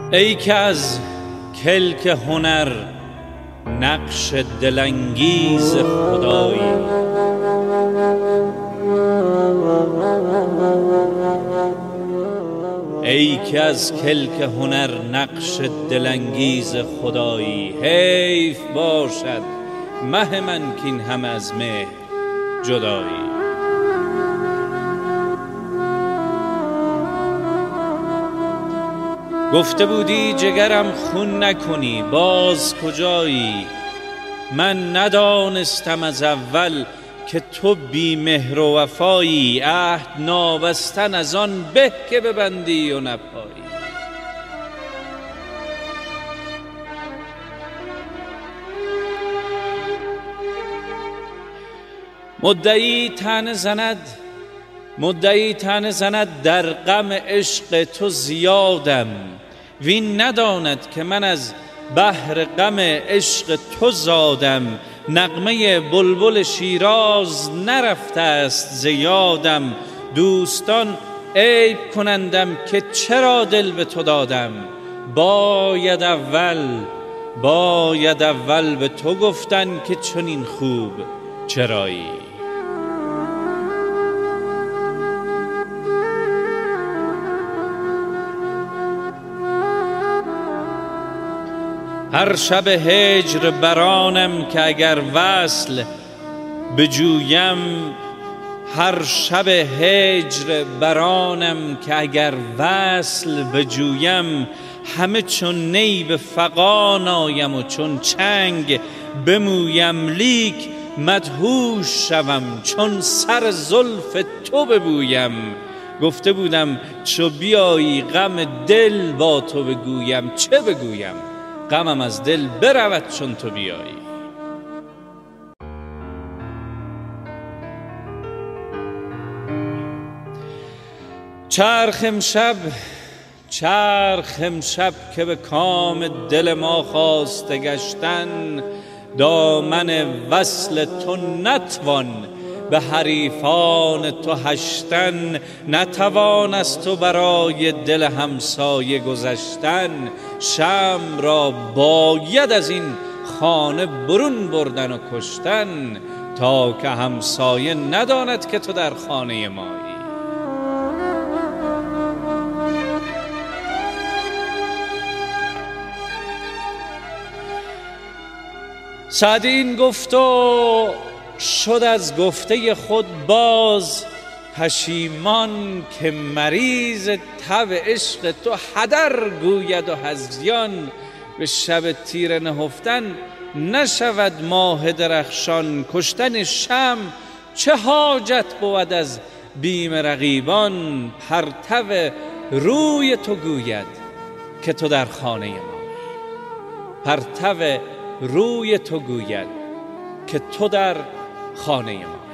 ای که از کلک هنر نقش دلانگیز خدایی، ای که از کلک هنر نقش دلانگیز خدایی، حیف باشد مه من کین هم از مهر جدایی. گفته بودی جگرم خون نکنی، باز کجایی؟ من ندانستم از اول که تو بی مهر و وفایی، عهد نابستن از آن به که ببندی و نپایی. مدعی طعنه زند در غم عشق تو زیادم، وین نداند که من از بحر غم عشق تو زادم. نغمه بلبل شیراز نرفته است ز یادم، دوستان عیب کنندم که چرا دل به تو دادم. باید اول به تو گفتن که چنین خوب چرایی. هر شب هجر برانم که اگر وصل بجویم، هر شب هجر برانم که اگر وصل بجویم. همه چون نی به فغان آیم و چون چنگ بمویم، لیک مدهوش شوم چون سر زلف تو ببویم. گفته بودم چو بیایی غم دل با تو بگویم، چه بگویم؟ غمم از دل برود چون تو بیایی. چرخ امشب که به کام دل ما خواسته گشتن، دامن وصل تو نتوان به حریفان تو هشتن. نتوان از تو برای دل همسایه گذشتن، شمع را باید از این خانه برون بردن و کشتن، تا که همسایه نداند که تو در خانه مایی. سعدی این گفت و شد از گفته خود باز پشیمان، که مریض تب عشق تو هدر گوید و هذیان. به شب تیره نهفتن نشود ماه درخشان، کشتن شمع چه حاجت بود از بیم رقیبان. پرتو روی تو گوید که تو در خانه مایی، پرتو روی تو گوید که تو در خانه ما.